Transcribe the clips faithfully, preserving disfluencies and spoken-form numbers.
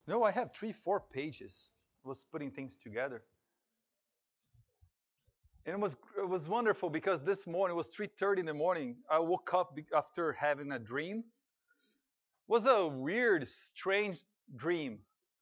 No, I have three, four pages. I was putting things together. And it was it was wonderful because this morning it was three thirty in the morning. I woke up after having a dream. It was a weird, strange dream,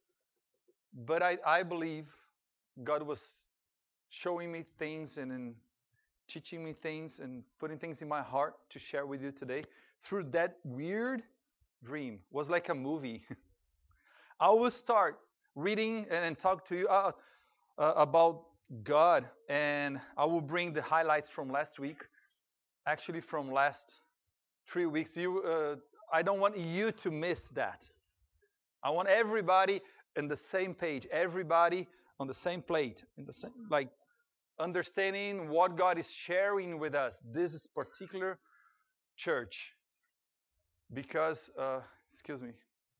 but I, I believe God was showing me things and, and teaching me things and putting things in my heart to share with you today through that weird dream. It was like a movie. I will start reading and, and talk to you uh, uh, about God, and I will bring the highlights from last week, actually from last three weeks. You, uh, I don't want you to miss that. I want everybody in the same page, everybody on the same plate, in the same, like understanding what God is sharing with us. This is particular church because, uh, excuse me,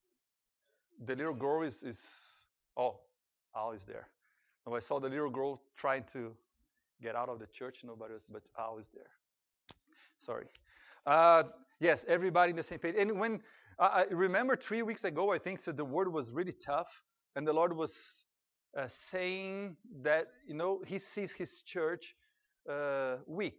the little girl is, is oh, Al is there. No, I saw the little girl trying to get out of the church. Nobody was, but Al is there. Sorry. Uh, yes, everybody in the same page. And when uh, I remember three weeks ago, I think so the word was really tough, and the Lord was uh, saying that you know He sees His church uh, weak,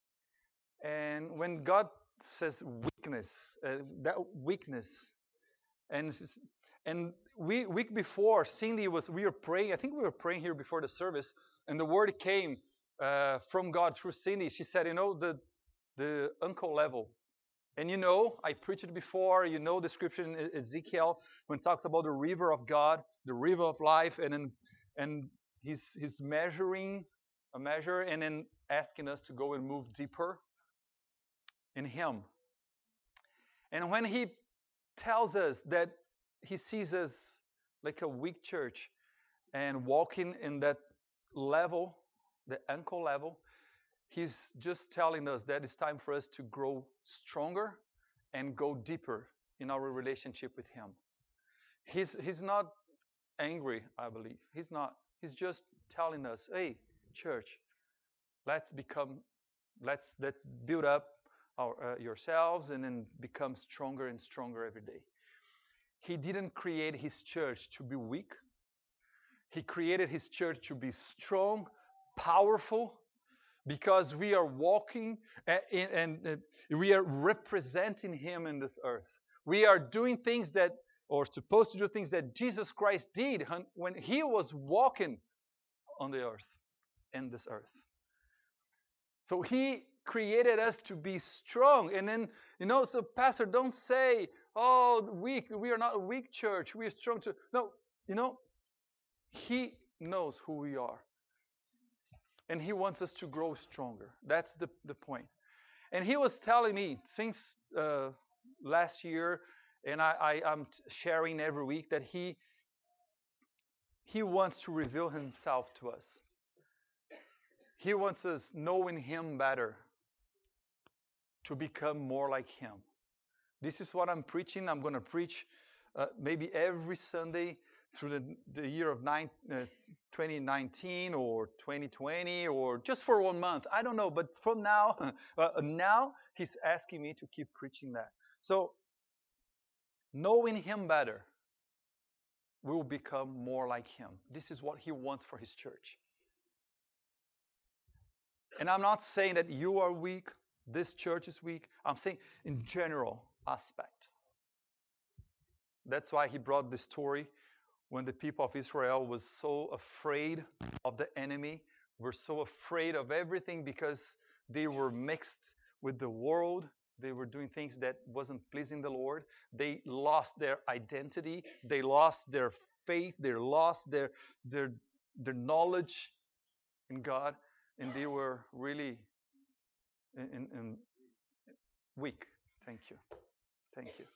and when God says weakness, uh, that weakness, and and we week before Cindy was we were praying. I think we were praying here before the service, and the word came uh, from God through Cindy. She said, you know the the ankle level. And you know, I preached it before, you know the scripture in Ezekiel when it talks about the river of God, the river of life, and then, and he's, he's measuring a measure and then asking us to go and move deeper in Him. And when He tells us that He sees us like a weak church and walking in that level, the ankle level, He's just telling us that it's time for us to grow stronger and go deeper in our relationship with Him. He's, he's not angry, I believe. He's not. He's just telling us, hey, church, let's become, let's, let's build up our, uh, yourselves and then become stronger and stronger every day. He didn't create His church to be weak. He created His church to be strong, powerful, because we are walking in, and we are representing Him in this earth. We are doing things that, or supposed to do things that Jesus Christ did when He was walking on the earth, in this earth. So He created us to be strong. And then, you know, so Pastor, don't say, oh, weak. We are not a weak church. We are strong. To... No, you know, He knows who we are. And He wants us to grow stronger. That's the, the point. And He was telling me since uh, last year, and I, I, I'm sharing every week, that He He wants to reveal Himself to us. He wants us knowing Him better to become more like Him. This is what I'm preaching. I'm going to preach uh, maybe every Sunday through the, the year of nine, uh, twenty nineteen or twenty twenty or just for one month. I don't know. But from now, uh, now He's asking me to keep preaching that. So knowing Him better, we will become more like Him. This is what He wants for His church. And I'm not saying that you are weak, this church is weak. I'm saying in general aspect. That's why He brought this story when the people of Israel was so afraid of the enemy, were so afraid of everything because they were mixed with the world. They were doing things that wasn't pleasing the Lord. They lost their identity. They lost their faith. They lost their their their knowledge in God, and they were really in, in, in weak. Thank you, thank you.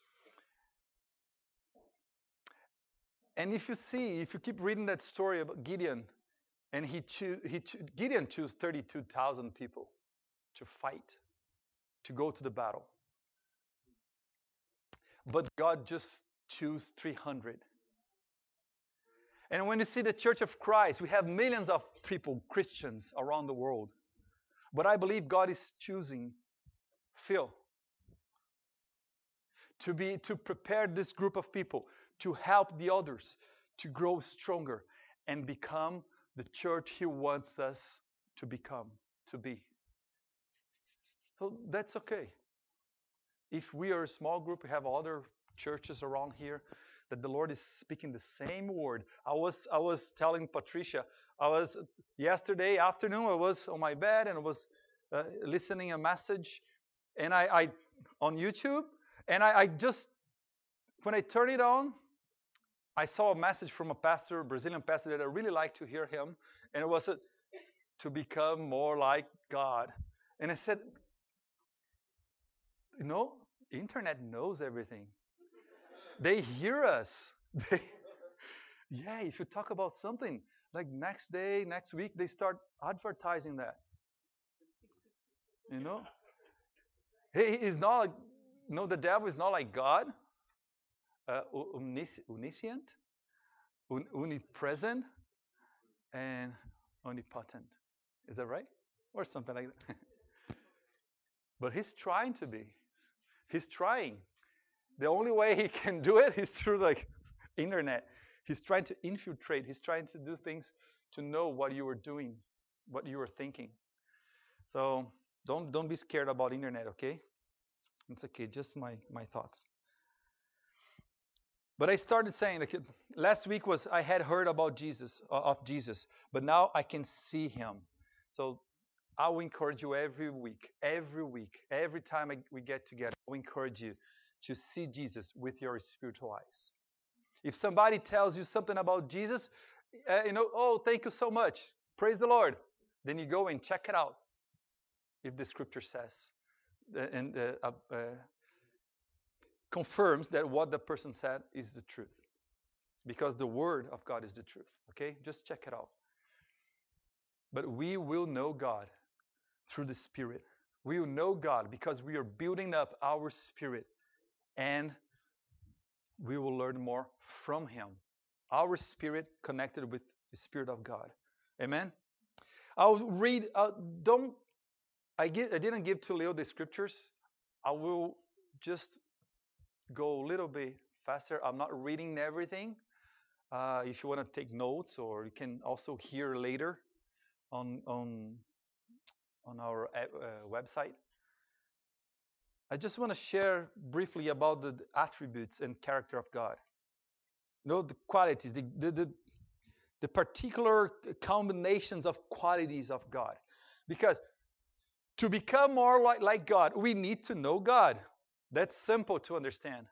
And if you see, if you keep reading that story about Gideon, and he, cho- he cho- Gideon chose thirty-two thousand people to fight, to go to the battle. But God just chose three hundred. And when you see the Church of Christ, we have millions of people, Christians around the world. But I believe God is choosing Phil to be to prepare this group of people to help the others to grow stronger and become the church He wants us to become, to be. So that's okay. If we are a small group, we have other churches around here, that the Lord is speaking the same word. I was I was telling Patricia, I was yesterday afternoon, I was on my bed and I was uh, listening a message, and I, I on YouTube, and I, I just when I turned it on, I saw a message from a pastor, a Brazilian pastor, that I really like to hear him, and it was a, to become more like God. And I said, you know, internet knows everything. They hear us. They, yeah, if you talk about something, like next day, next week, they start advertising that. You know? He is not like, no, the devil is not like God, uh, omnis, omniscient, un, omnipresent, and omnipotent. Is that right? Or something like that. But he's trying to be. He's trying. The only way he can do it is through the internet. He's trying to infiltrate. He's trying to do things to know what you are doing, what you are thinking. So don't don't be scared about internet, okay? It's okay, just my, my thoughts. But I started saying, like, last week was I had heard about Jesus, uh, of Jesus, but now I can see him. So I will encourage you every week, every week, every time I, we get together, I will encourage you to see Jesus with your spiritual eyes. If somebody tells you something about Jesus, uh, you know, oh, thank you so much, praise the Lord. Then you go and check it out, if the scripture says, uh, and uh, uh, uh, confirms that what the person said is the truth. Because the word of God is the truth, okay? Just check it out. But we will know God through the Spirit. We will know God because we are building up our spirit, and we will learn more from Him. Our spirit connected with the Spirit of God. Amen? I'll read, uh, don't, I, give, I didn't give to Leo the scriptures. I will just go a little bit faster. I'm not reading everything. Uh, if you want to take notes, or you can also hear later on on on our uh, website. I just want to share briefly about the attributes and character of God. You know, the qualities, the the the, the particular combinations of qualities of God. Because to become more like, like God, we need to know God. That's simple to understand.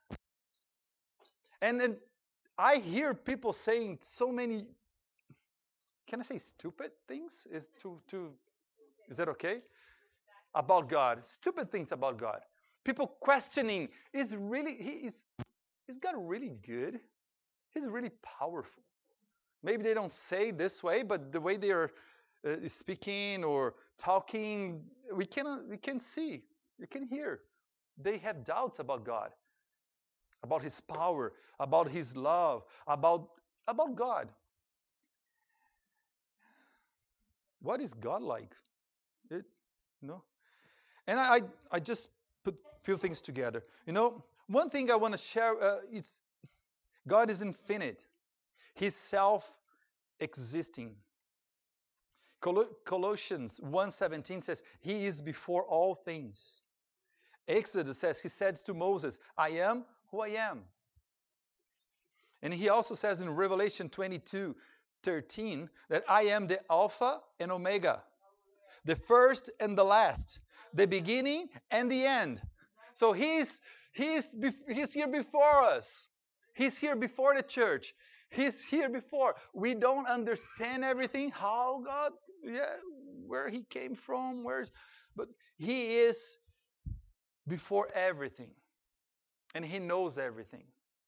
And then I hear people saying so many, can I say stupid things? Is to to is that okay? About God. Stupid things about God. People questioning, is really he is is God really good? He's really powerful. Maybe they don't say this way, but the way they are uh, speaking or talking, we can we can see, we can hear. They have doubts about God, about His power, about His love, about about God. What is God like? It, you know, and I I just put a few things together. You know, one thing I want to share uh, is God is infinite. He's self-existing. Col- Colossians one seventeen says He is before all things. Exodus says, He says to Moses, I am who I am. And He also says in Revelation twenty-two thirteen that I am the Alpha and Omega, the first and the last, the beginning and the end. So He's He's He's here before us. He's here before the church. He's here before. We don't understand everything, how God, yeah, where He came from, where's, but He is before everything. And He knows everything.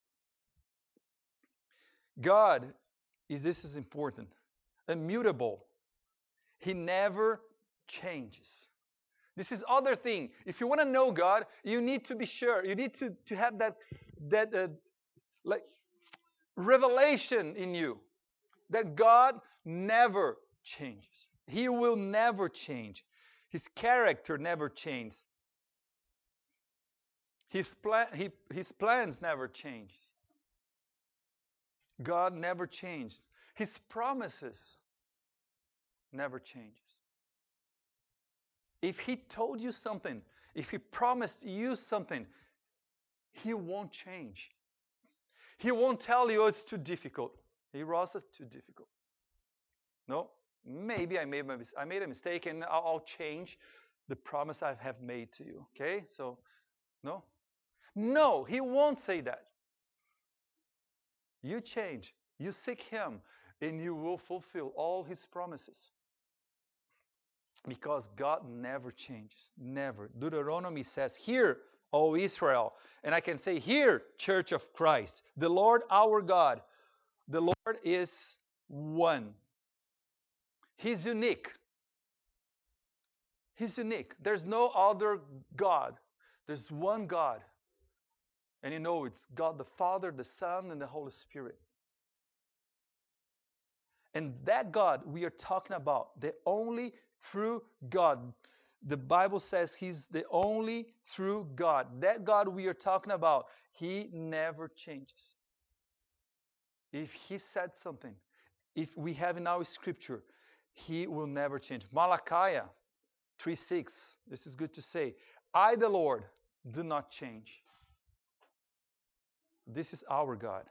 God is, this is important, immutable. He never changes. This is other thing. If you want to know God, you need to be sure. You need to, to have that that uh, like revelation in you that God never changes. He will never change. His character never changes. His plan, he, his plans never change. God never changes. His promises never changes. If He told you something, if He promised you something, He won't change. He won't tell you, oh, it's too difficult. Hey, Rosa, too difficult. No, maybe I made, my, I made a mistake and I'll, I'll change the promise I have made to you. Okay? So, no. No, He won't say that. You change. You seek Him and you will fulfill all His promises. Because God never changes. Never. Deuteronomy says, hear, O Israel. And I can say, hear, Church of Christ. The Lord our God. The Lord is one. He's unique. He's unique. There's no other God. There's one God. And you know it's God the Father, the Son, and the Holy Spirit. And that God we are talking about, the only true God. The Bible says He's the only true God. That God we are talking about, He never changes. If He said something, if we have in our scripture, He will never change. Malachi three six, this is good to say. I, the Lord, do not change. This is our God.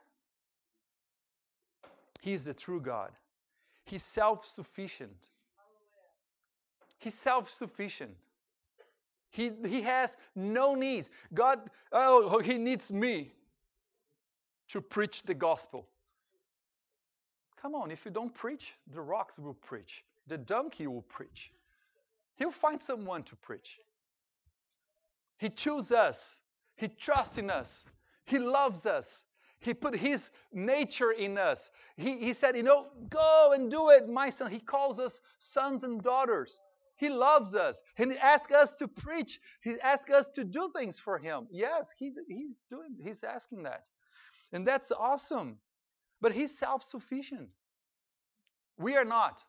He is the true God. He's self-sufficient. He's self-sufficient. He, he has no needs. God, oh, He needs me to preach the gospel. Come on, if you don't preach, the rocks will preach. The donkey will preach. He'll find someone to preach. He chooses us. He trusts in us. He loves us. He put His nature in us. He, he said, you know, go and do it, my son. He calls us sons and daughters. He loves us. And He asks us to preach. He asks us to do things for Him. Yes, he, He's doing. He's asking that. And that's awesome. But He's self-sufficient. We are not.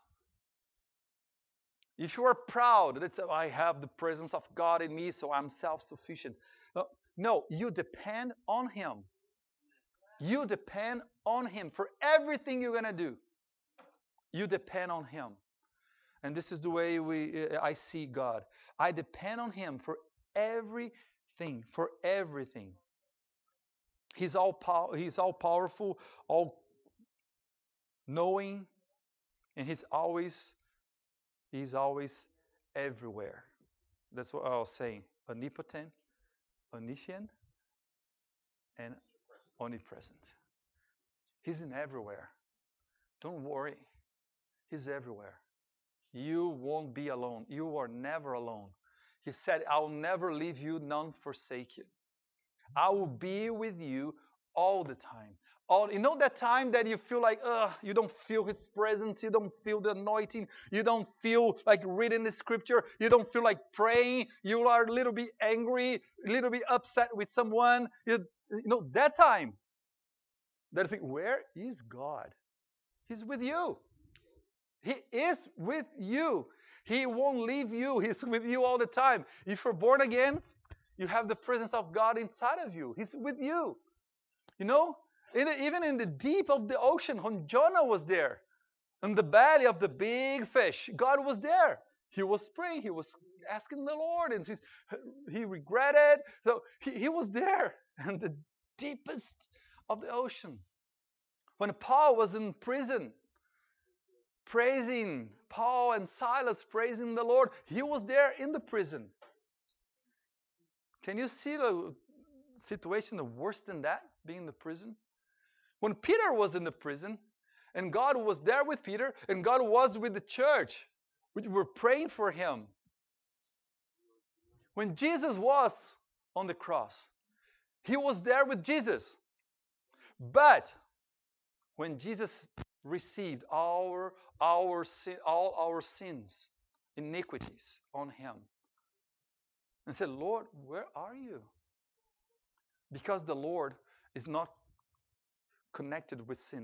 If you are proud that oh, I have the presence of God in me, so I'm self-sufficient. No, no, you depend on Him. You depend on Him for everything you're going to do. You depend on Him. And this is the way we I see God. I depend on Him for everything, for everything. He's all pow- He's all powerful, all knowing, and He's always He's always everywhere. That's what I was saying. Omnipotent, omniscient, and omnipresent. He's in everywhere. Don't worry. He's everywhere. You won't be alone. You are never alone. He said, I will never leave you, none forsake you. I will be with you all the time. All, you know that time that you feel like, ugh, you don't feel His presence, you don't feel the anointing, you don't feel like reading the scripture, you don't feel like praying, you are a little bit angry, a little bit upset with someone. You, you know, that time. That you think, where is God? He's with you. He is with you. He won't leave you. He's with you all the time. If you're born again, you have the presence of God inside of you. He's with you. You know, in the, even in the deep of the ocean, when Jonah was there, in the belly of the big fish, God was there. He was praying. He was asking the Lord, and he regretted. So he, he was there in the deepest of the ocean. When Paul was in prison, praising, Paul and Silas praising the Lord, he was there in the prison. Can you see the situation worse than that, being in the prison? When Peter was in the prison, and God was there with Peter, and God was with the church, we were praying for him. When Jesus was on the cross, he was there with Jesus. But when Jesus received our, our sin, all our sins, iniquities on him, and said, Lord, where are you? Because the Lord is not connected with sin.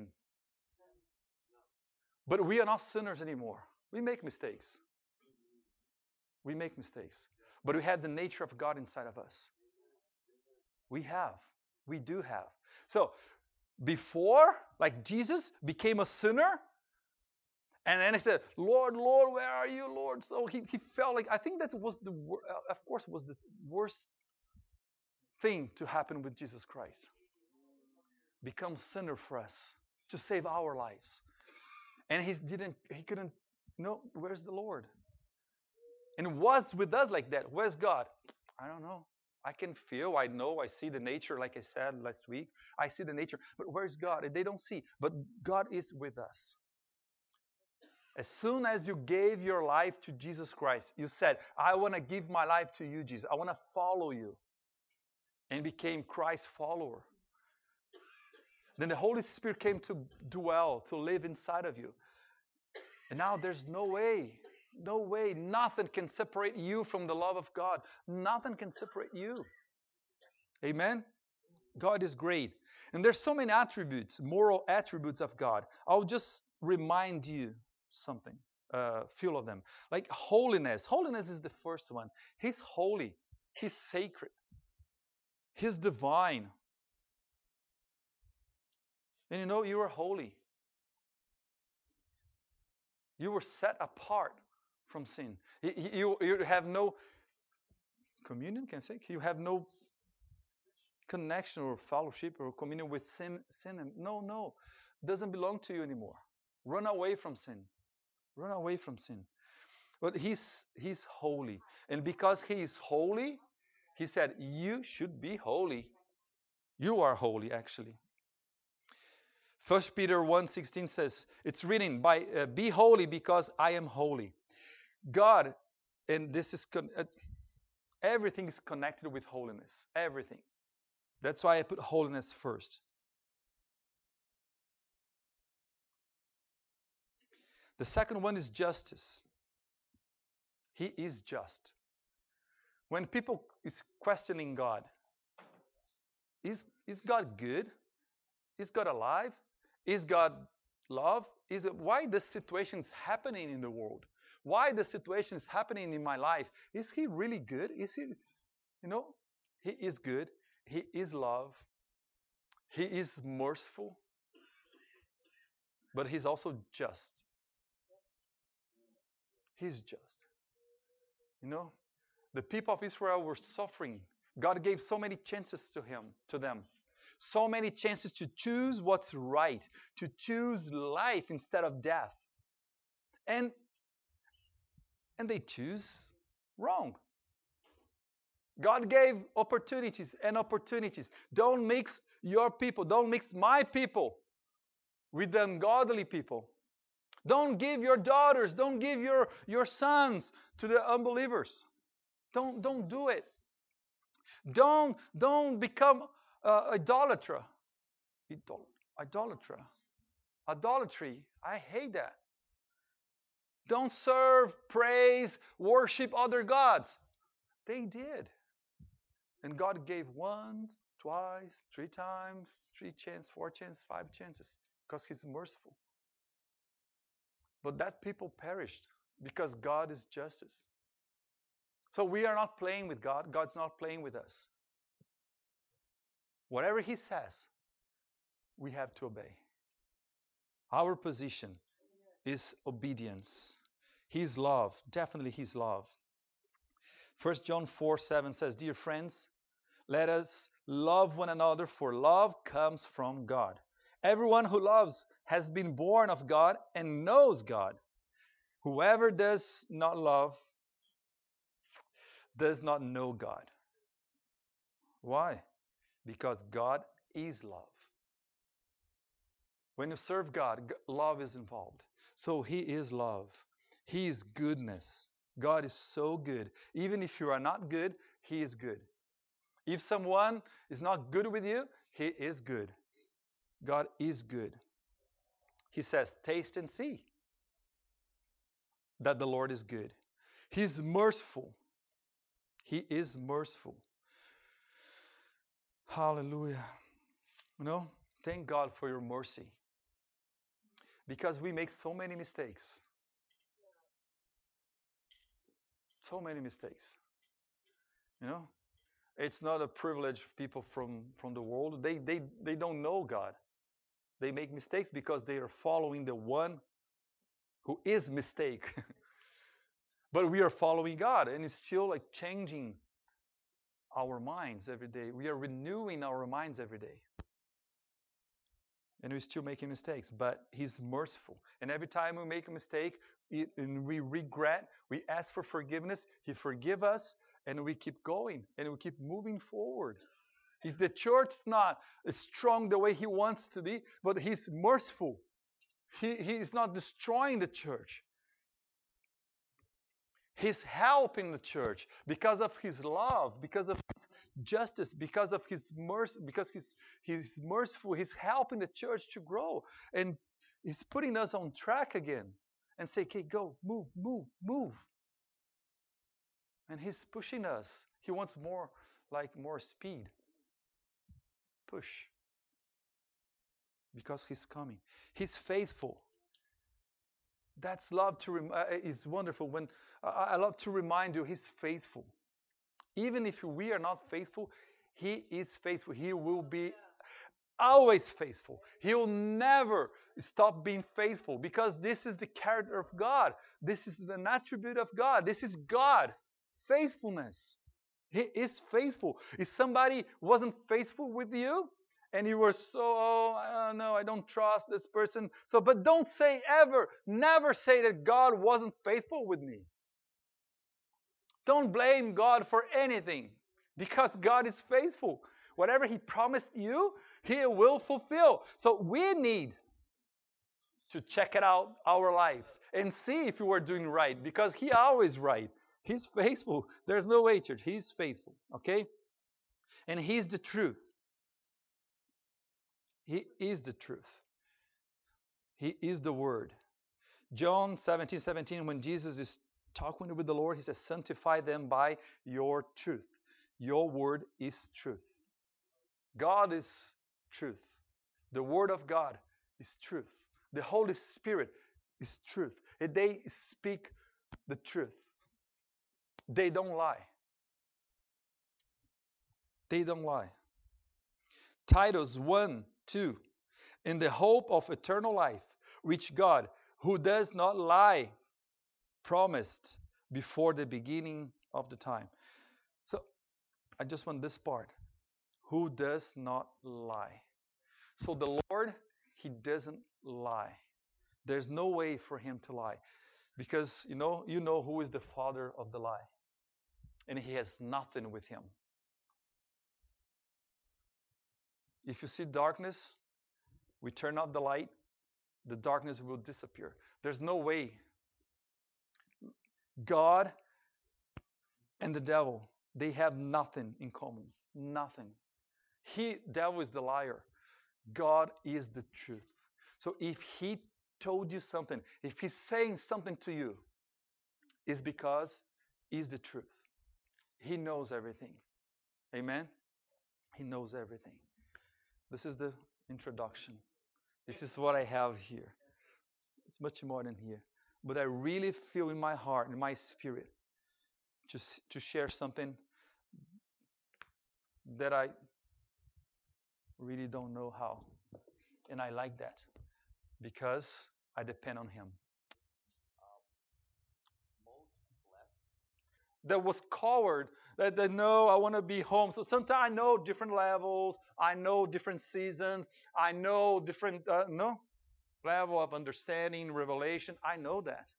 But we are not sinners anymore. We make mistakes. We make mistakes. But we have the nature of God inside of us. We have. We do have. So, before, like Jesus became a sinner. And then he said, Lord, Lord, where are you, Lord? So he, he felt like, I think that was the, of course, was the worst thing to happen with Jesus Christ. Become sinner for us to save our lives. And he didn't, he couldn't, no, where's the Lord? And was with us like that. Where's God? I don't know. I can feel, I know, I see the nature, like I said last week. I see the nature, but where's God? And they don't see. But God is with us. As soon as you gave your life to Jesus Christ, you said, I want to give my life to you, Jesus. I want to follow you. And became Christ's follower. Then the Holy Spirit came to dwell, to live inside of you. And now there's no way, no way, nothing can separate you from the love of God. Nothing can separate you. Amen? God is great. And there's so many attributes, moral attributes of God. I'll just remind you something, a uh, few of them. Like holiness. Holiness is the first one. He's holy. He's sacred. He's divine. And you know, you are holy. You were set apart from sin. You, you, you have no communion, can I say? You have no connection or fellowship or communion with sin. sin. No, no. It doesn't belong to you anymore. Run away from sin. Run away from sin. But he's, he's holy. And because he is holy, he said, you should be holy. You are holy, actually. First Peter one sixteen says, it's written, by uh, be holy because I am holy. God, and this is, con- uh, everything is connected with holiness. Everything. That's why I put holiness first. The second one is justice. He is just. When people is questioning God, is, is God good? Is God alive? Is God love? Is it why the situation is happening in the world? Why the situation is happening in my life? Is he really good? Is he, you know, he is good. He is love. He is merciful. But he's also just. He's just. You know, the people of Israel were suffering. God gave so many chances to him, to them. So many chances to choose what's right, to choose life instead of death. And, and they choose wrong. God gave opportunities and opportunities. Don't mix your people, don't mix my people with the ungodly people. Don't give your daughters, don't give your, your sons to the unbelievers. Don't, don't do it. Don't, don't become uh, idolatra. Idol, idolatra. Idolatry. I hate that. Don't serve, praise, worship other gods. They did. And God gave once, twice, three times, three chances, four chances, five chances, because he's merciful. But that people perished because God is justice. So we are not playing with God. God's not playing with us. Whatever he says, we have to obey. Our position is obedience. His love, definitely his love. First John four seven says, dear friends, let us love one another, for love comes from God. Everyone who loves has been born of God and knows God. Whoever does not love does not know God. Why? Because God is love. When you serve God, love is involved. So he is love. He is goodness. God is so good. Even if you are not good, he is good. If someone is not good with you, he is good. God is good. He says, taste and see that the Lord is good. He's merciful. He is merciful. Hallelujah. You know, thank God for your mercy. Because we make so many mistakes. So many mistakes. You know, it's not a privilege of people from, from the world. They, they, they don't know God. They make mistakes because they are following the one who is mistake. But we are following God, and it's still like changing our minds every day. We are renewing our minds every day. And we're still making mistakes, but He's merciful. And every time we make a mistake and we regret, we ask for forgiveness, He forgives us, and we keep going, and we keep moving forward. If the church's not strong the way He wants to be, but He's merciful. He, he is not destroying the church. He's helping the church because of His love, because of His justice, because of His mercy, because He's, he's merciful. He's helping the church to grow. And He's putting us on track again and say, okay, go, move, move, move. And He's pushing us. He wants more, like more speed. Push. Because He's coming. He's faithful. That's love to rem- uh, is wonderful. When uh, I love to remind you, He's faithful. Even if we are not faithful, He is faithful. He will be always faithful. He will never stop being faithful because this is the character of God. This is an attribute of God. This is God. Faithfulness. He is faithful. If somebody wasn't faithful with you, and you were so, oh, no, I don't trust this person. So, but don't say ever, never say that God wasn't faithful with me. Don't blame God for anything because God is faithful. Whatever He promised you, He will fulfill. So we need to check it out our lives and see if we are doing right because He always right. He's faithful. There's no way, church. He's faithful. Okay? And He's the truth. He is the truth. He is the Word. John seventeen seventeen, when Jesus is talking with the Lord, He says, sanctify them by your truth. Your Word is truth. God is truth. The Word of God is truth. The Holy Spirit is truth. And they speak the truth. They don't lie. They don't lie. Titus one two, in the hope of eternal life, which God, who does not lie, promised before the beginning of the time. So, I just want this part. Who does not lie. So the Lord, He doesn't lie. There's no way for Him to lie. Because, you know, you know who is the father of the lie. And he has nothing with him. If you see darkness, we turn off the light, the darkness will disappear. There's no way. God and the devil, they have nothing in common. Nothing. He, devil is the liar. God is the truth. So if he told you something, if he's saying something to you, it's because he's the truth. He knows everything. Amen? He knows everything. This is the introduction. This is what I have here. It's much more than here. But I really feel in my heart, in my spirit, to, to share something that I really don't know how. And I like that because I depend on Him. That was coward, that they know I want to be home. So sometimes I know different levels, I know different seasons, I know different uh, no level of understanding, revelation. I know that.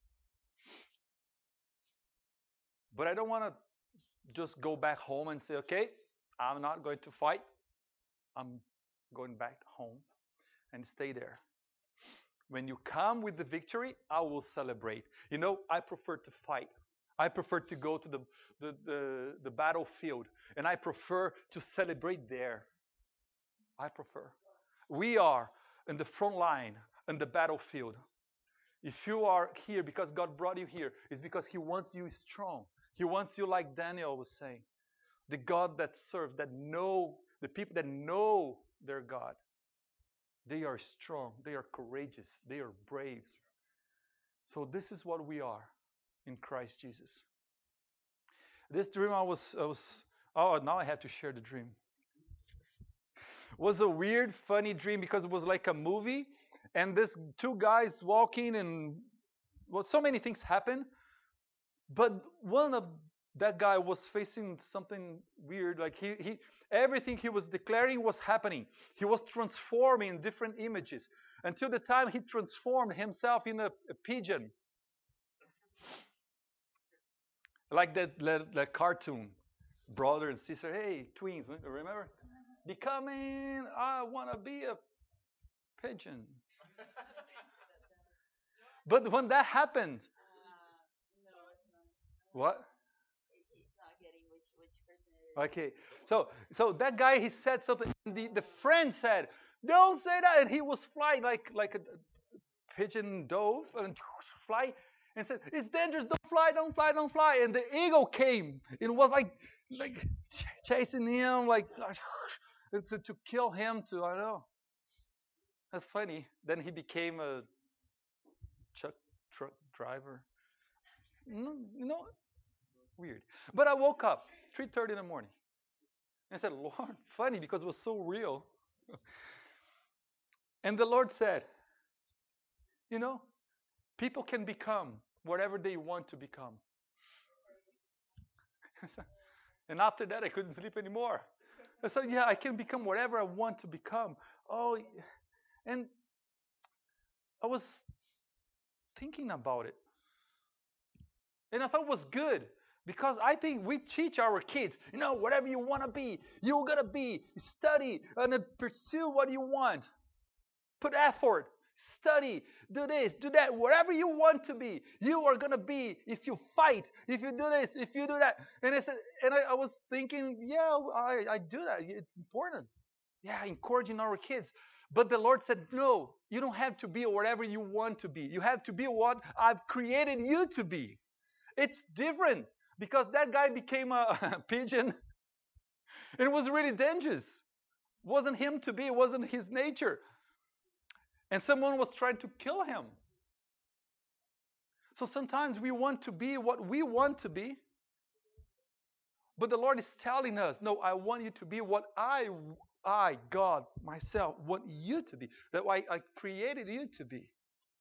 But I don't want to just go back home and say, okay, I'm not going to fight. I'm going back home and stay there. When you come with the victory, I will celebrate. You know, I prefer to fight. I prefer to go to the, the, the, the battlefield, and I prefer to celebrate there. I prefer. We are in the front line, in the battlefield. If you are here because God brought you here, it's because He wants you strong. He wants you, like Daniel was saying, the God that serves, that know, the people that know their God. They are strong, they are courageous, they are brave. So this is what we are in Christ Jesus. This dream I was, I was, oh, now I have to share the dream. was a weird, funny dream because it was like a movie, and this two guys walking, and well, so many things happen. But one of that guy was facing something weird. Like he, he, everything he was declaring was happening. He was transforming different images until the time he transformed himself in a, a pigeon, like that, that, that cartoon, brother and sister. Hey, twins, remember? Becoming, I want to be a pigeon. But when that happened, what? Okay, so so that guy, he said something. The the friend said, "Don't say that," and he was flying like like a pigeon dove and fly, and said, "It's dangerous. Don't fly, don't fly, don't fly." And the eagle came. It was like like chasing him, like to to kill him. To I don't know. That's funny. Then he became a truck truck driver. You know, weird. But I woke up three thirty in the morning. And I said, Lord, funny because it was so real. And the Lord said, you know, people can become whatever they want to become. And after that, I couldn't sleep anymore. I said, yeah, I can become whatever I want to become. Oh, and I was thinking about it. And I thought it was good. Because I think we teach our kids, you know, whatever you want to be, you're going to be. Study and pursue what you want. Put effort. Study. Do this, do that. Whatever you want to be, you are going to be if you fight, if you do this, if you do that. And I said, and I, I was thinking, yeah, I, I do that. It's important. Yeah, encouraging our kids. But the Lord said, no, you don't have to be whatever you want to be. You have to be what I've created you to be. It's different. Because that guy became a pigeon. It was really dangerous. It wasn't him to be. It wasn't his nature. And someone was trying to kill him. So sometimes we want to be what we want to be. But the Lord is telling us, no, I want you to be what I, I, God, myself, want you to be. That I, I created you to be.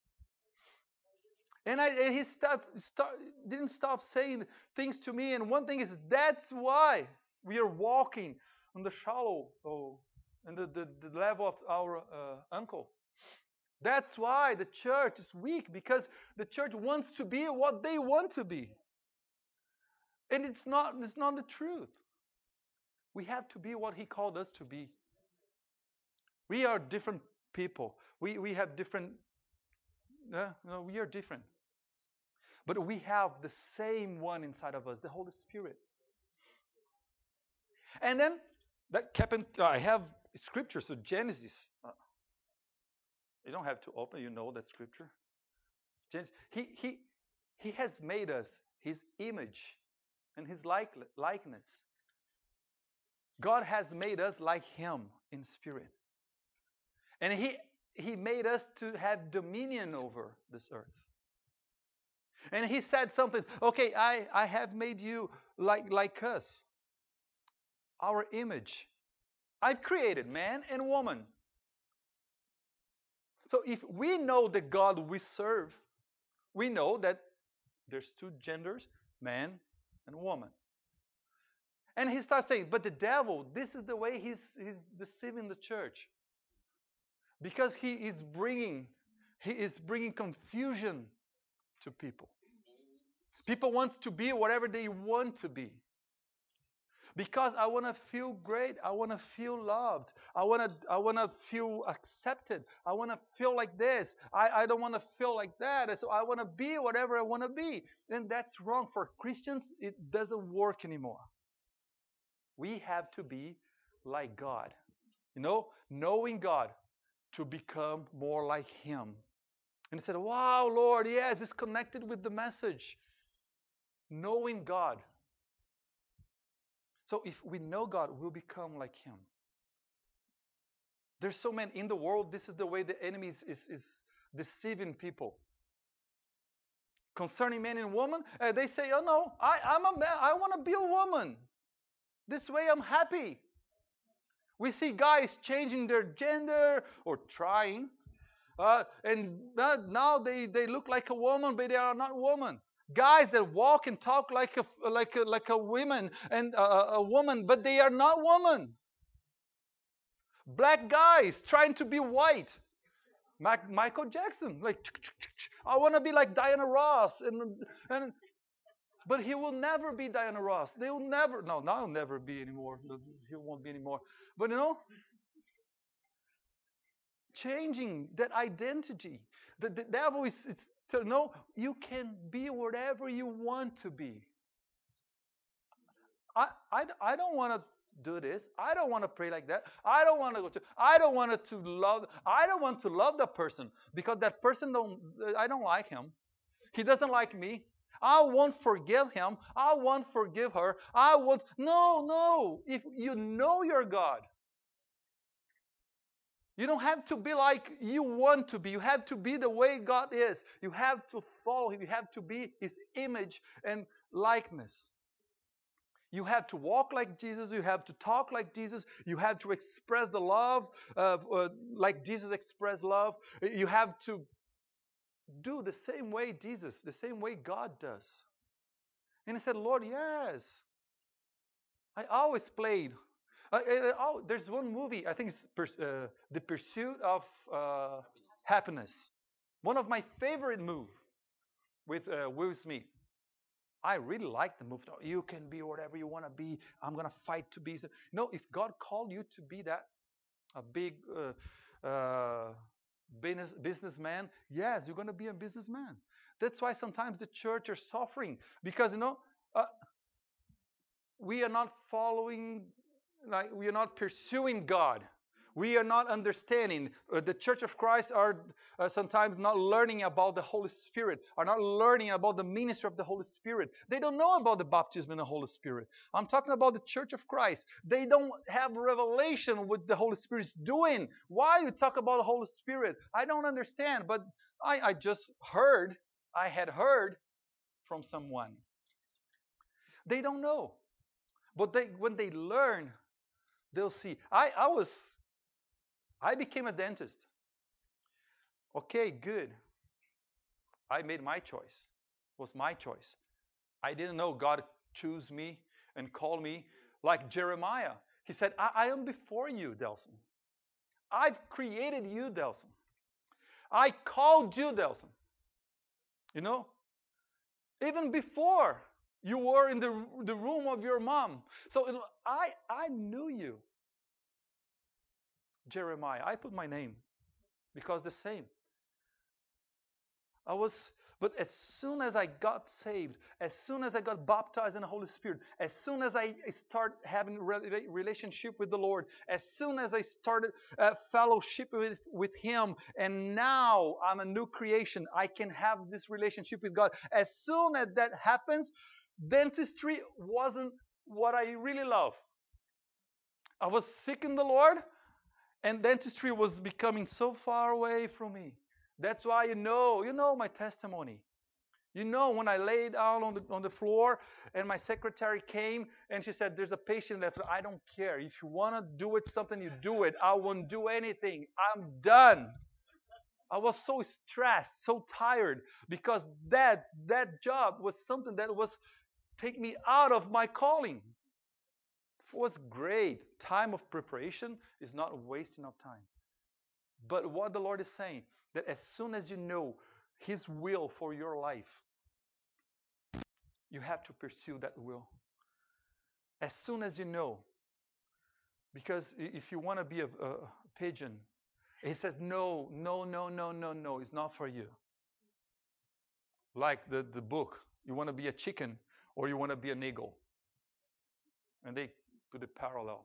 And, I, and he start, start, didn't stop saying things to me. And one thing is, that's why we are walking on the shallow, oh, and the, the, the level of our uh, uncle. That's why the church is weak, because the church wants to be what they want to be. And it's not, it's not the truth. We have to be what he called us to be. We are different people. We, we have different, uh, no, we are different. But we have the same one inside of us, the Holy Spirit. And then that kept in, uh, I have scripture, so Genesis. Uh, you don't have to open, you know that scripture. Genesis, he, he, he has made us his image and his like, likeness. God has made us like him in spirit. And he, he made us to have dominion over this earth. And he said something, okay, I, I have made you like, like us. Our image. I've created man and woman. So if we know the God we serve, we know that there's two genders, man and woman. And he starts saying, but the devil, this is the way he's, he's deceiving the church. Because he is bringing, he is bringing confusion to people. People want to be whatever they want to be. Because I want to feel great. I want to feel loved. I want to I want to feel accepted. I want to feel like this. I, I don't want to feel like that. And so I want to be whatever I want to be. And that's wrong. For Christians, it doesn't work anymore. We have to be like God. You know, knowing God to become more like him. And he said, wow, Lord, yes, it's connected with the message. Knowing God. So if we know God, we'll become like him. There's so many in the world. This is the way the enemy is, is, is deceiving people. Concerning man and woman, uh, they say, oh no, I, I'm a man. I want to be a woman. This way I'm happy. We see guys changing their gender or trying. Uh, and uh, now they, they look like a woman, but they are not woman. Guys that walk and talk like a like a like a woman and uh, a woman, but they are not woman. Black guys trying to be white. Mac, Michael Jackson, like I want to be like Diana Ross, and and but he will never be Diana Ross. They will never. No, now he'll never be anymore. He won't be anymore. But you know, changing that identity. The, the devil is it's, so no. You can be whatever you want to be. I I, I don't want to do this. I don't want to pray like that. I don't want to go to. I don't want to love. I don't want to love that person because that person don't. I don't like him. He doesn't like me. I won't forgive him. I won't forgive her. I won't. No, no. If you know your God, you don't have to be like you want to be. You have to be the way God is. You have to follow him. You have to be his image and likeness. You have to walk like Jesus. You have to talk like Jesus. You have to express the love uh, uh, like Jesus expressed love. You have to do the same way Jesus, the same way God does. And I said, Lord, yes. I always played. Uh, uh, oh, there's one movie, I think it's uh, The Pursuit of uh, Happiness. One of my favorite movies with uh, Will Smith. I really like the movie. You can be whatever you want to be. I'm going to fight to be. No, if God called you to be that, a big uh, uh, business, businessman, yes, you're going to be a businessman. That's why sometimes the church are suffering. Because, you know, uh, we are not following, like we are not pursuing God. We are not understanding. Uh, the Church of Christ are uh, sometimes not learning about the Holy Spirit, are not learning about the ministry of the Holy Spirit. They don't know about the baptism in the Holy Spirit. I'm talking about the Church of Christ. They don't have revelation what the Holy Spirit is doing. Why you talk about the Holy Spirit? I don't understand, but I, I just heard, I had heard from someone. They don't know. But they, when they learn, they'll see. I, I was... I became a dentist. Okay, good. I made my choice. It was my choice. I didn't know God chose me and called me like Jeremiah. He said, I, I am before you, Delson. I've created you, Delson. I called you, Delson. You know, even before you were in the, the room of your mom. So you know, I, I knew you. Jeremiah. I put my name because the same. I was, but as soon as I got saved, as soon as I got baptized in the Holy Spirit, as soon as I start having a relationship with the Lord, as soon as I started uh, fellowship with, with Him, and now I'm a new creation, I can have this relationship with God. As soon as that happens, dentistry wasn't what I really love. I was seeking the Lord. And dentistry was becoming so far away from me. That's why you know, you know my testimony. You know when I laid down on the on the floor and my secretary came and she said, "There's a patient left." I don't care. If you want to do it, something you do it. I won't do anything. I'm done. I was so stressed, so tired because that that job was something that was take me out of my calling. It was great. Time of preparation is not wasting of time. But what the Lord is saying, that as soon as you know His will for your life, you have to pursue that will. As soon as you know. Because if you want to be a, a pigeon, He says, no, no, no, no, no, no, it's not for you. Like the, the book, you want to be a chicken or you want to be an eagle. And they put it parallel.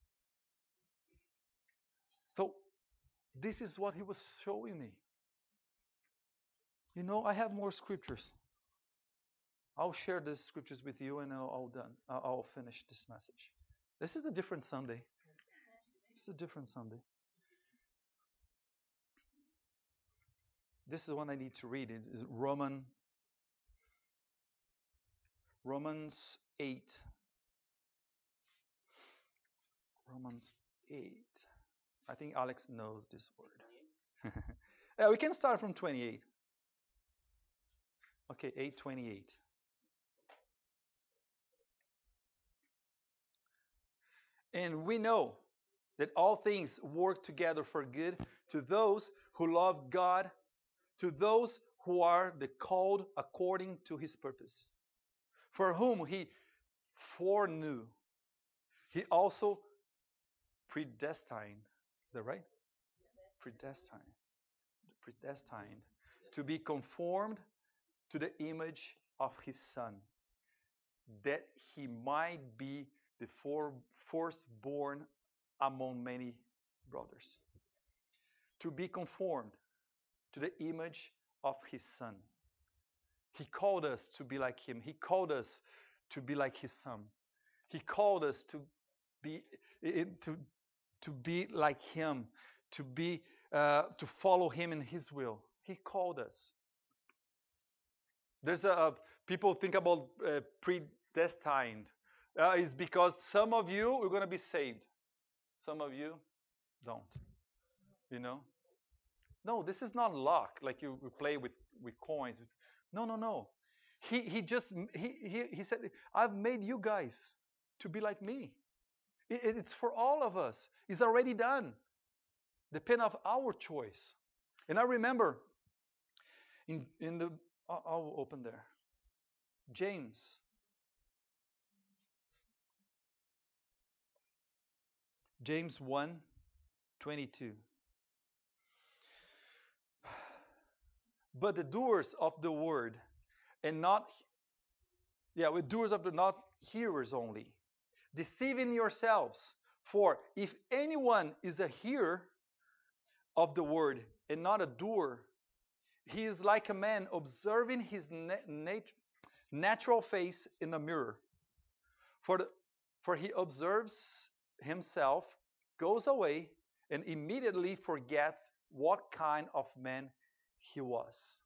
So this is what He was showing me. You know, I have more scriptures. I'll share these scriptures with you and I'll, I'll done. I'll finish this message. This is a different Sunday. This is a different Sunday. This is the one I need to read. It's Roman, Romans eight. Romans twenty-eight. I think Alex knows this word. Yeah, we can start from twenty-eight. Okay, eight twenty-eight. And we know that all things work together for good to those who love God, to those who are the called according to his purpose, for whom he foreknew, he also predestined. Is that right? Predestined. Predestined to be conformed to the image of his Son, that he might be the for, firstborn among many brothers. To be conformed to the image of his Son. He called us to be like him. He called us to be like his Son. He called us to be to to be like him, to be uh, to follow him in his will. He called us. There's a people think about uh, predestined. Uh, is because some of you are going to be saved, some of you don't. You know. No, this is not luck like you play with with coins. No, no, no. He he just he he he said, I've made you guys to be like me. It, it's for all of us. It's already done. Depend of our choice. And I remember in in the I'll, I'll open there. James. James one twenty-two. But the doers of the word, and not, yeah, with doers of the not hearers only, deceiving yourselves. For if anyone is a hearer of the word and not a doer, he is like a man observing his nat- nat- natural face in a mirror. For the, for he observes himself, goes away, and immediately forgets what kind of man he was.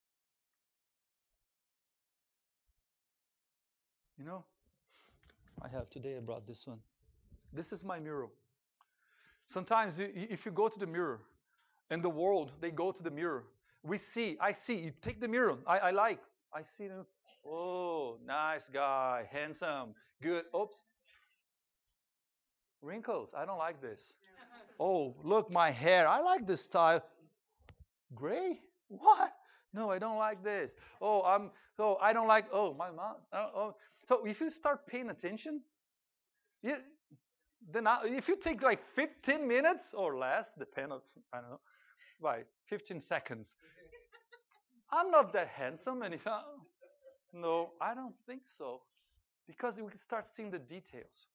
You know, I have today I brought this one. This is my mirror. Sometimes if you go to the mirror, and the world, they go to the mirror. We see, I see, you take the mirror, I, I like, I see them. Oh, nice guy, handsome, good. Oops. Wrinkles, I don't like this. Oh, look, my hair, I like this style. Gray? What? No, I don't like this. Oh, I'm. So I don't like. Oh, my mom. Oh, oh. So if you start paying attention, you, then I, if you take like fifteen minutes or less, depend on I don't know, by fifteen seconds. I'm not that handsome, and if I, no, I don't think so, because we can start seeing the details.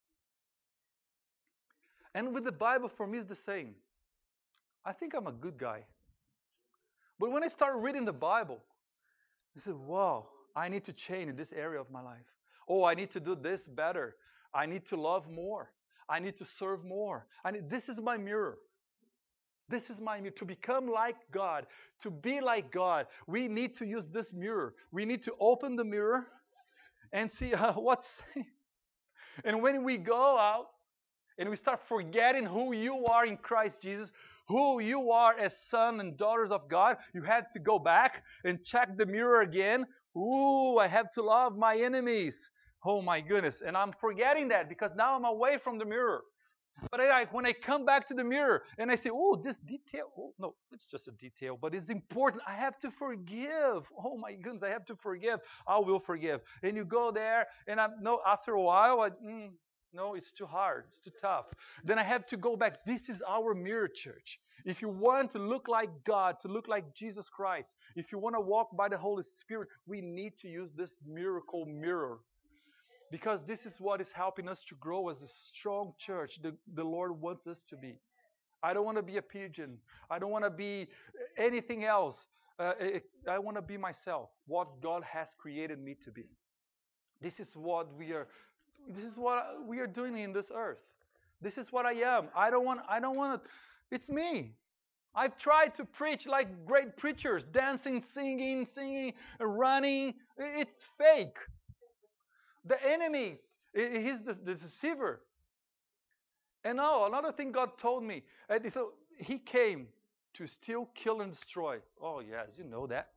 And with the Bible, for me, it's the same. I think I'm a good guy. But when I start reading the Bible, I say, wow, I need to change in this area of my life. Oh, I need to do this better. I need to love more. I need to serve more. I need, this is my mirror. This is my mirror. To become like God, to be like God, we need to use this mirror. We need to open the mirror and see uh, what's. And when we go out and we start forgetting who you are in Christ Jesus, who you are as sons and daughters of God, you have to go back and check the mirror again. Ooh, I have to love my enemies. Oh my goodness. And I'm forgetting that because now I'm away from the mirror. But I, when I come back to the mirror and I say, oh, this detail, oh, no, it's just a detail, but it's important. I have to forgive. Oh my goodness, I have to forgive. I will forgive. And you go there, and I no, after a while, I, mm, no, it's too hard. It's too tough. Then I have to go back. This is our mirror, church. If you want to look like God, to look like Jesus Christ, if you want to walk by the Holy Spirit, we need to use this miracle mirror. Because this is what is helping us to grow as a strong church the, the Lord wants us to be. I don't want to be a pigeon. I don't want to be anything else. Uh, I want to be myself, what God has created me to be. This is what we are This is what we are doing in this earth. This is what I am. I don't want I don't want to it's me. I've tried to preach like great preachers, dancing, singing, singing, running. It's fake. The enemy, he's the, the deceiver. And now another thing God told me. And so he came to steal, kill, and destroy. Oh yes, you know that.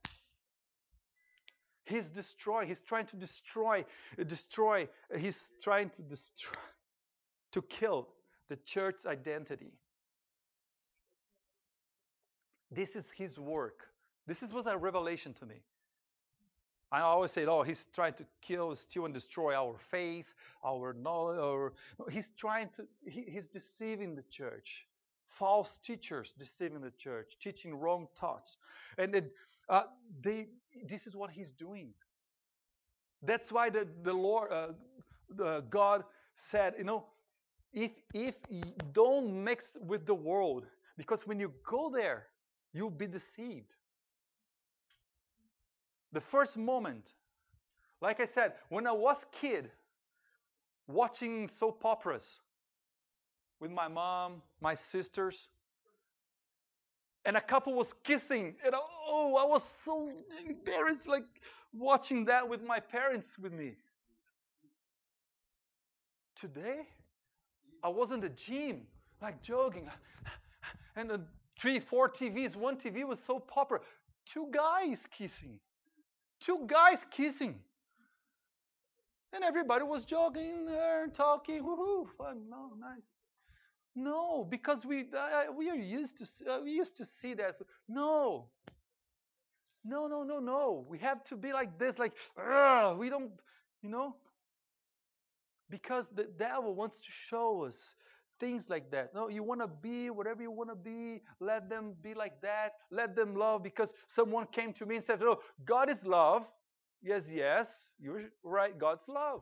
He's destroy. He's trying to destroy, destroy. He's trying to destroy, to kill the church's identity. This is his work. This is, was a revelation to me. I always say, oh, he's trying to kill, steal, and destroy our faith, our knowledge. Our, he's trying to, he, he's deceiving the church. False teachers deceiving the church, teaching wrong thoughts. And then, uh, they, this is what he's doing. That's why the, the Lord, uh, the God said, you know, if, if you don't mix with the world, because when you go there, you'll be deceived. The first moment, like I said, when I was a kid, watching soap operas with my mom, my sisters, and a couple was kissing, and oh, I was so embarrassed, like watching that with my parents with me. Today, I was in the gym, like jogging, and the three, four T Vs, one T V was so popular, two guys kissing. Two guys kissing. And everybody was jogging there, talking, woohoo, fun, no, nice. No, because we uh, we are used to uh, we used to see that. No, no, no, no, no. We have to be like this, like we don't, you know, because the devil wants to show us things like that. No, you want to be whatever you want to be. Let them be like that. Let them love, because someone came to me and said, "Oh, God is love." Yes, yes, you're right. God's love.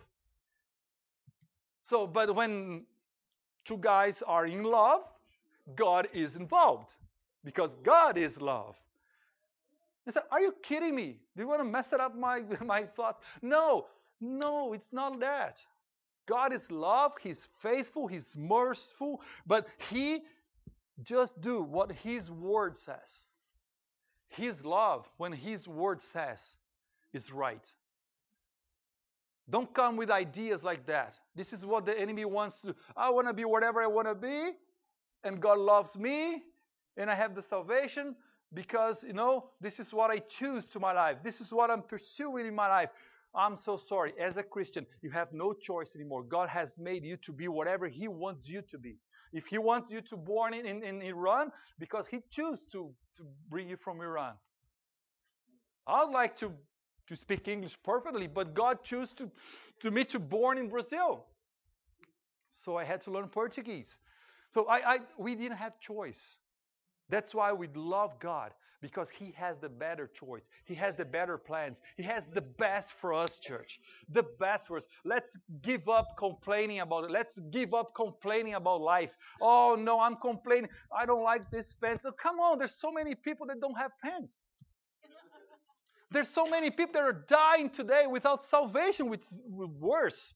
So, but when two guys are in love, God is involved, because God is love. They said, "Are you kidding me? Do you want to mess it up my my thoughts?" No, no, it's not that. God is love. He's faithful. He's merciful. But he just do what his word says. His love, when his word says, is right. Don't come with ideas like that. This is what the enemy wants to. I want to be whatever I want to be, and God loves me, and I have the salvation because, you know, this is what I choose to my life. This is what I'm pursuing in my life. I'm so sorry. As a Christian, you have no choice anymore. God has made you to be whatever he wants you to be. If he wants you to born in, in, in Iran, because he chose to, to bring you from Iran. I'd like to, to speak English perfectly, but God chose to, to me to born in Brazil. So I had to learn Portuguese. So I, I we didn't have choice. That's why we love God, because he has the better choice. He has the better plans. He has the best for us, church. The best for us. Let's give up complaining about it. Let's give up complaining about life. Oh, no, I'm complaining. I don't like this pants. Oh, come on, there's so many people that don't have pants. There's so many people that are dying today without salvation, which is worse.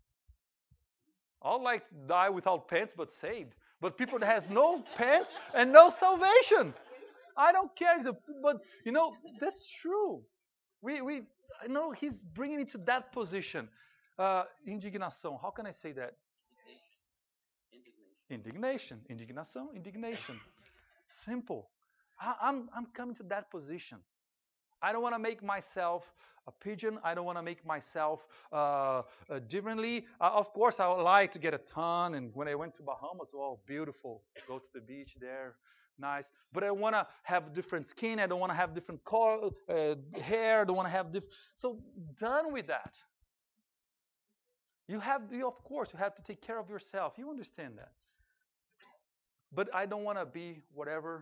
I'd like to die without pants, but saved. But people that has no pants and no salvation. I don't care. But, you know, that's true. We, we, I know he's bringing me to that position. Uh, indignação. How can I say that? Indignation. Indignation. Indignation. Simple. I, I'm, I'm coming to that position. I don't want to make myself a pigeon. I don't want to make myself uh, uh, differently. Uh, of course, I would like to get a ton. And when I went to Bahamas, well, beautiful. Go to the beach there. Nice. But I want to have different skin. I don't want to have different color, uh, hair. I don't want to have different. So done with that. You have, you, of course, you have to take care of yourself. You understand that. But I don't want to be whatever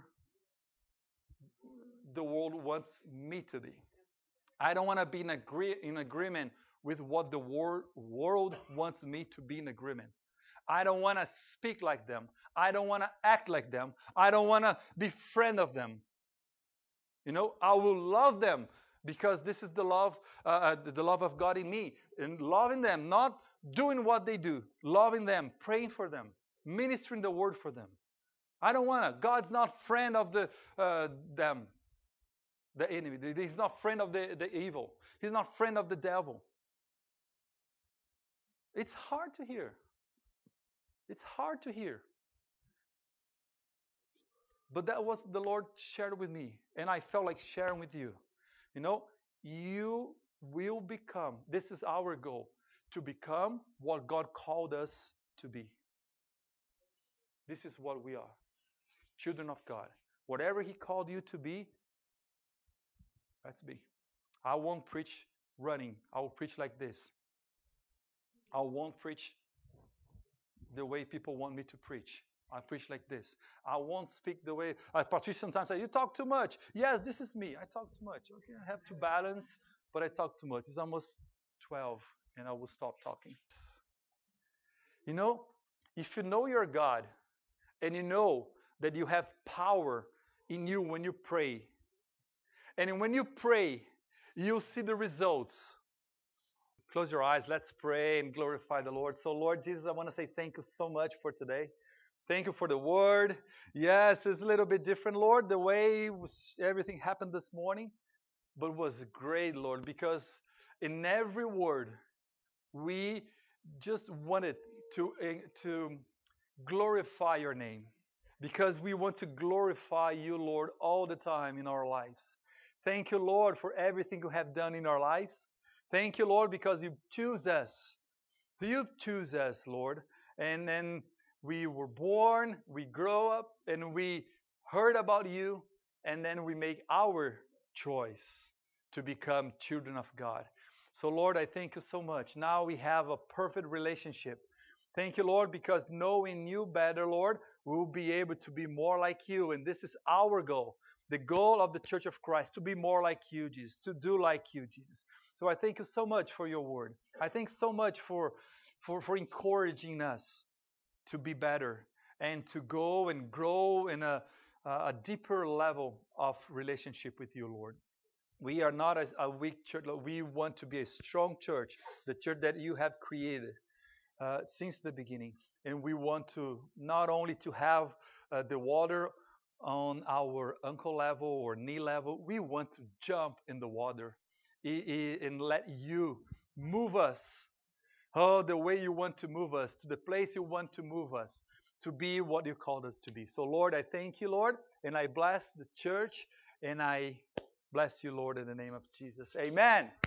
the world wants me to be. I don't want to be in, agree, in agreement with what the wor- world wants me to be in agreement. I don't want to speak like them. I don't want to act like them. I don't want to be friend of them. You know, I will love them because this is the love, uh, the love of God in me. And loving them, not doing what they do. Loving them, praying for them, ministering the word for them. I don't want to. God's not friend of the uh, them. The enemy. He's not friend of the, the evil. He's not friend of the devil. It's hard to hear. It's hard to hear. But that was the Lord shared with me, and I felt like sharing with you. You know, you will become, this is our goal, to become what God called us to be. This is what we are, children of God. Whatever He called you to be, let's be. I won't preach running. I will preach like this. I won't preach the way people want me to preach. I preach like this. I won't speak the way uh, Patricia sometimes says, you talk too much. Yes, this is me. I talk too much. Okay, I have to balance, but I talk too much. It's almost twelve, and I will stop talking. You know, if you know your God, and you know that you have power in you when you pray, and when you pray, you'll see the results. Close your eyes. Let's pray and glorify the Lord. So, Lord Jesus, I want to say thank you so much for today. Thank you for the word. Yes, it's a little bit different, Lord, the way was, everything happened this morning, but it was great, Lord, because in every word, we just wanted to, uh, to glorify your name, because we want to glorify you, Lord, all the time in our lives. Thank you, Lord, for everything you have done in our lives. Thank you, Lord, because you choose us. You've choose us, Lord, and then we were born, we grow up, and we heard about you, and then we make our choice to become children of God. So, Lord, I thank you so much. Now we have a perfect relationship. Thank you, Lord, because knowing you better, Lord, we will be able to be more like you, and this is our goal. The goal of the Church of Christ, to be more like you, Jesus, to do like you, Jesus. So I thank you so much for your word. I thank so much for, for, for encouraging us to be better and to go and grow in a, a deeper level of relationship with you, Lord. We are not a, a weak church. We want to be a strong church, the church that you have created uh, since the beginning. And we want to not only to have uh, the water on our ankle level or knee level, we want to jump in the water and let you move us. Oh, the way you want to move us, to the place you want to move us, to be what you called us to be. So, Lord, I thank you, Lord, and I bless the church, and I bless you, Lord, in the name of Jesus. Amen.